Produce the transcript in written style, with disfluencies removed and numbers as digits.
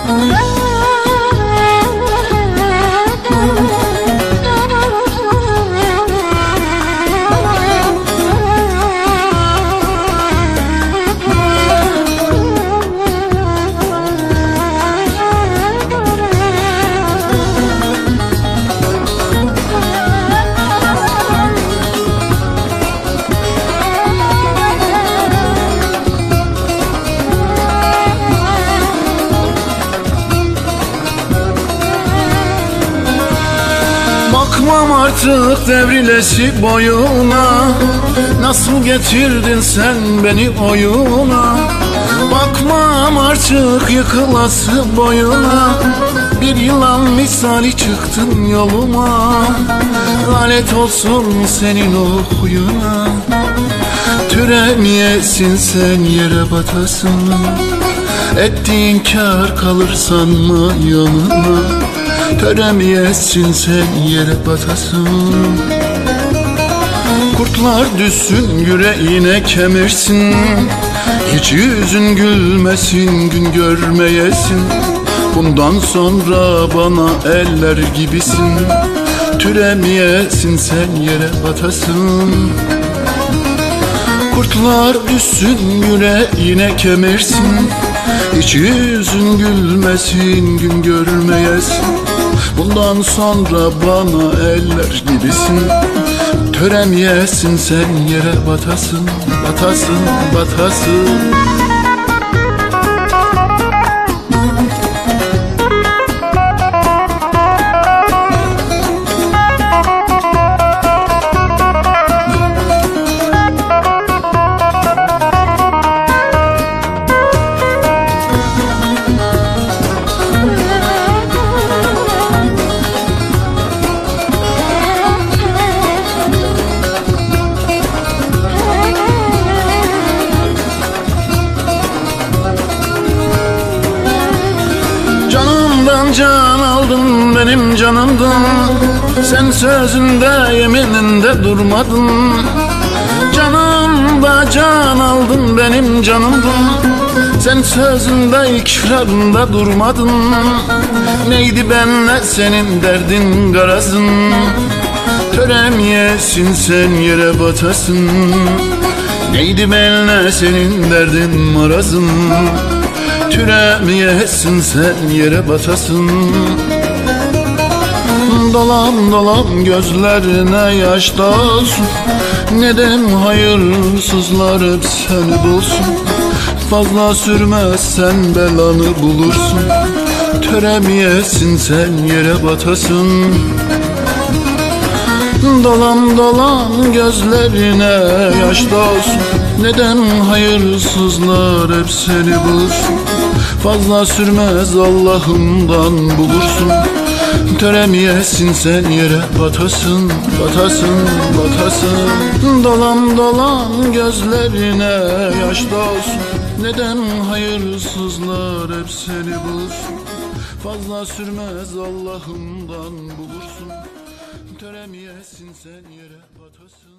Bakmam artık devrilesi boyuna, nasıl getirdin sen beni oyuna. Bakmam artık yıkılası boyuna, bir yılan misali çıktın yoluma. Lanet olsun senin o huyuna, türemeyesin sen yere batasın. Ettiğin kâr kalır sanma yanına, töremeyesin sen yere batasın. Kurtlar düşsün yüreğine kemirsin, hiç yüzün gülmesin gün görmeyesin. Bundan sonra bana eller gibisin, türemeyesin sen yere batasın. Kurtlar düşsün yüreğine kemirsin, hiç yüzün gülmesin gün görmeyesin. Bundan sonra bana eller gibisin, töremeyesin sen yere batasın, batasın, batasın. Can aldın benim canımdan, sen sözünde yemininde durmadın. Canımda can aldın benim canımdan, sen sözünde ikrarında durmadın. Neydi benle senin derdin garazın, töremeyesin sen yere batasın. Neydi benle senin derdin marazın, türemeyesin sen yere batasın. Dolan dolan gözlerine yaş dolsun, neden hayırsızlar hep seni bulsun. Fazla sürmezsen belanı bulursun, töremeyesin sen yere batasın. Dolan dolan gözlerine yaş dolsun, neden hayırsızlar hep seni bulsun. Fazla sürmez Allah'ımdan bulursun, töremeyesin sen yere batasın, batasın, batasın. Dolan dolan gözlerine yaş dolsun, neden hayırsızlar hep seni bulsun. Fazla sürmez Allah'ımdan bulursun, töremeyesin sen yere batasın.